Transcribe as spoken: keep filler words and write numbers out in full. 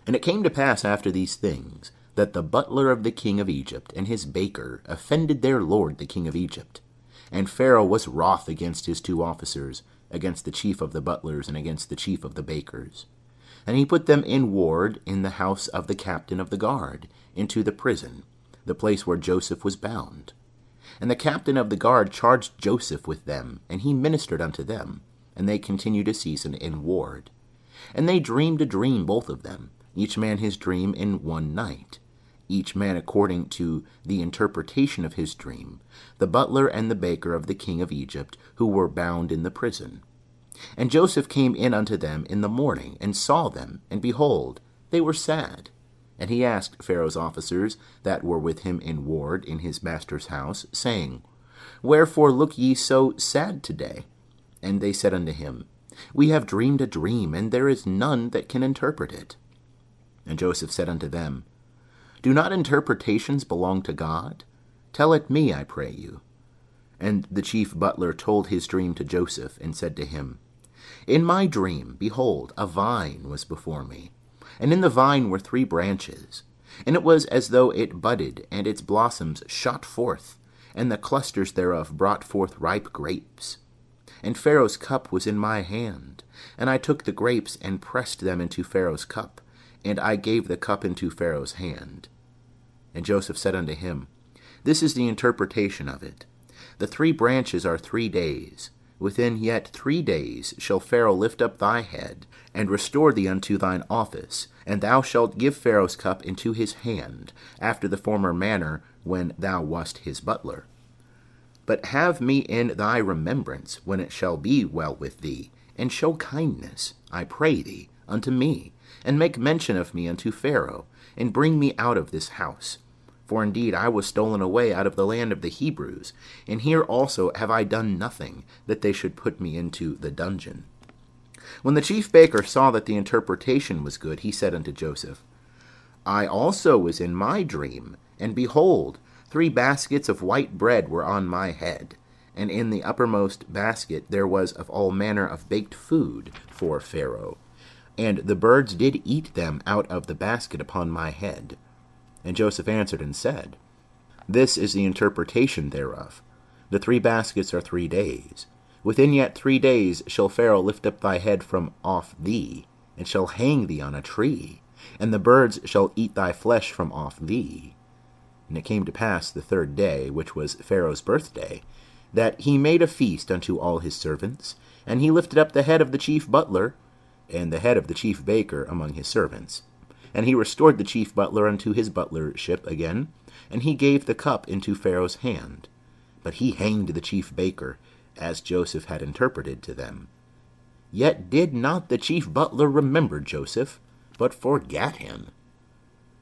And it came to pass after these things, that the butler of the king of Egypt and his baker offended their lord the king of Egypt. And Pharaoh was wroth against his two officers, against the chief of the butlers and against the chief of the bakers. And he put them in ward in the house of the captain of the guard, into the prison, the place where Joseph was bound. And the captain of the guard charged Joseph with them, and he ministered unto them, and they continued a season in ward. And they dreamed a dream, both of them, each man his dream in one night, each man according to the interpretation of his dream, the butler and the baker of the king of Egypt, who were bound in the prison. And Joseph came in unto them in the morning, and saw them, and behold, they were sad. And he asked Pharaoh's officers that were with him in ward in his master's house, saying, Wherefore look ye so sad today? And they said unto him, We have dreamed a dream, and there is none that can interpret it. And Joseph said unto them, Do not interpretations belong to God? Tell it me, I pray you. And the chief butler told his dream to Joseph, and said to him, In my dream, behold, a vine was before me, and in the vine were three branches, and it was as though it budded, and its blossoms shot forth, and the clusters thereof brought forth ripe grapes. And Pharaoh's cup was in my hand, and I took the grapes and pressed them into Pharaoh's cup, and I gave the cup into Pharaoh's hand. And Joseph said unto him, This is the interpretation of it. The three branches are three days. Within yet three days shall Pharaoh lift up thy head, and restore thee unto thine office, and thou shalt give Pharaoh's cup into his hand, after the former manner when thou wast his butler. But have me in thy remembrance when it shall be well with thee, and show kindness, I pray thee, unto me, and make mention of me unto Pharaoh, and bring me out of this house. For indeed I was stolen away out of the land of the Hebrews, and here also have I done nothing, that they should put me into the dungeon. When the chief baker saw that the interpretation was good, he said unto Joseph, I also was in my dream, and behold, three baskets of white bread were on my head, and in the uppermost basket there was of all manner of baked food for Pharaoh, and the birds did eat them out of the basket upon my head. And Joseph answered and said, This is the interpretation thereof. The three baskets are three days. Within yet three days shall Pharaoh lift up thy head from off thee, and shall hang thee on a tree, and the birds shall eat thy flesh from off thee. And it came to pass the third day, which was Pharaoh's birthday, that he made a feast unto all his servants, and he lifted up the head of the chief butler, and the head of the chief baker among his servants. And he restored the chief butler unto his butlership again, and he gave the cup into Pharaoh's hand. But he hanged the chief baker, as Joseph had interpreted to them. Yet did not the chief butler remember Joseph, but forgat him.